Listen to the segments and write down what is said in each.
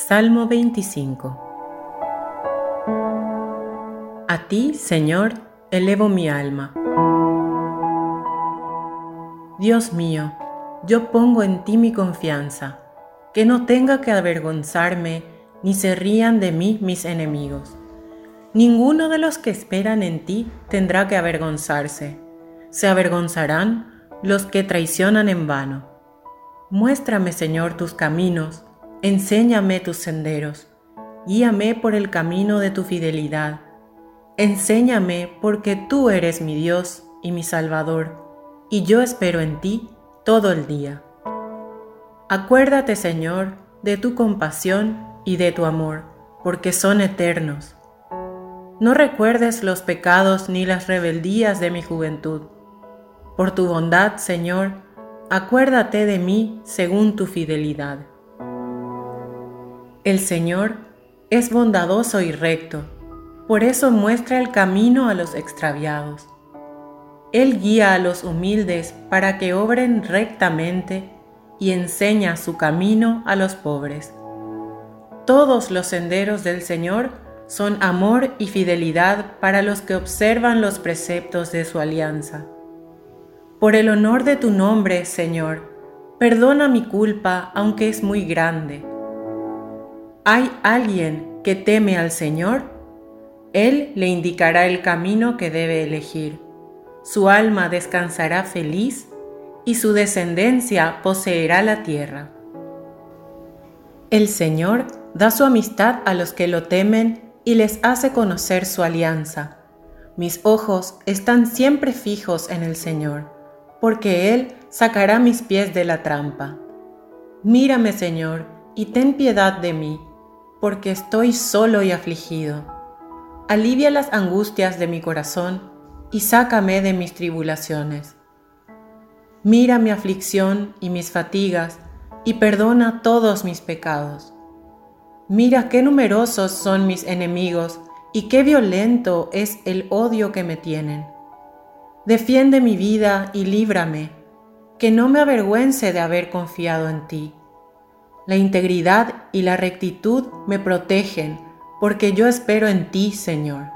Salmo 25. A ti, Señor, elevo mi alma. Dios mío, yo pongo en ti mi confianza, que no tenga que avergonzarme, ni se rían de mí mis enemigos. Ninguno de los que esperan en ti tendrá que avergonzarse. Se avergonzarán los que traicionan en vano. Muéstrame, Señor, tus caminos, enséñame tus senderos, guíame por el camino de tu fidelidad. Enséñame porque tú eres mi Dios y mi Salvador, y yo espero en ti todo el día. Acuérdate, Señor, de tu compasión y de tu amor, porque son eternos. No recuerdes los pecados ni las rebeldías de mi juventud. Por tu bondad, Señor, acuérdate de mí según tu fidelidad. El Señor es bondadoso y recto, por eso muestra el camino a los extraviados. Él guía a los humildes para que obren rectamente y enseña su camino a los pobres. Todos los senderos del Señor son amor y fidelidad para los que observan los preceptos de su alianza. Por el honor de tu nombre, Señor, perdona mi culpa aunque es muy grande. ¿Hay alguien que teme al Señor? Él le indicará el camino que debe elegir. Su alma descansará feliz y su descendencia poseerá la tierra. El Señor da su amistad a los que lo temen y les hace conocer su alianza. Mis ojos están siempre fijos en el Señor, porque Él sacará mis pies de la trampa. Mírame, Señor, y ten piedad de mí, porque estoy solo y afligido. Alivia las angustias de mi corazón y sácame de mis tribulaciones. Mira mi aflicción y mis fatigas y perdona todos mis pecados. Mira qué numerosos son mis enemigos y qué violento es el odio que me tienen. Defiende mi vida y líbrame, que no me avergüence de haber confiado en ti. La integridad y la rectitud me protegen, porque yo espero en ti, Señor.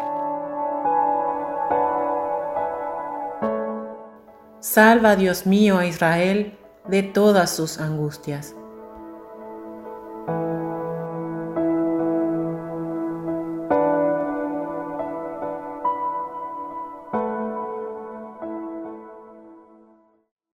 Salva, Dios mío, a Israel de todas sus angustias.